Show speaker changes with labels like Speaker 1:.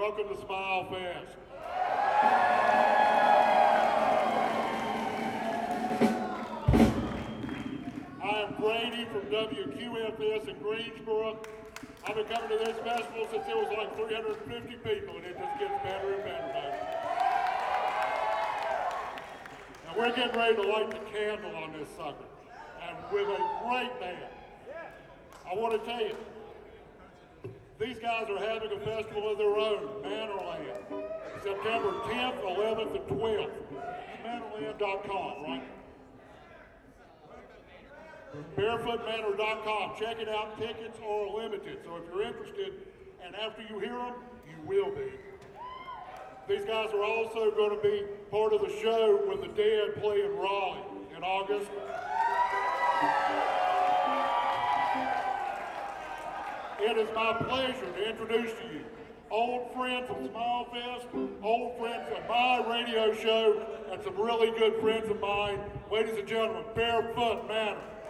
Speaker 1: Welcome to Smile Fest. I am Grady from WQFS in Greensboro. I've been coming to this festival since it was like 350 people, and it just gets better and better, baby. Now we're getting ready to light the candle on this sucker, and with a great band. I want to tell you, these guys are having a festival of their own, Manorland, September 10th, 11th, and 12th. Manorland.com, right? BarefootManor.com. Check it out. Tickets are limited. So if you're interested, and after you hear them, you will be. These guys are also going to be part of the show when the Dead play in Raleigh in August. It is my pleasure to introduce to you old friends of Smile Fest, old friends of my radio show, and some really good friends of mine. Ladies and gentlemen, Barefoot Manor.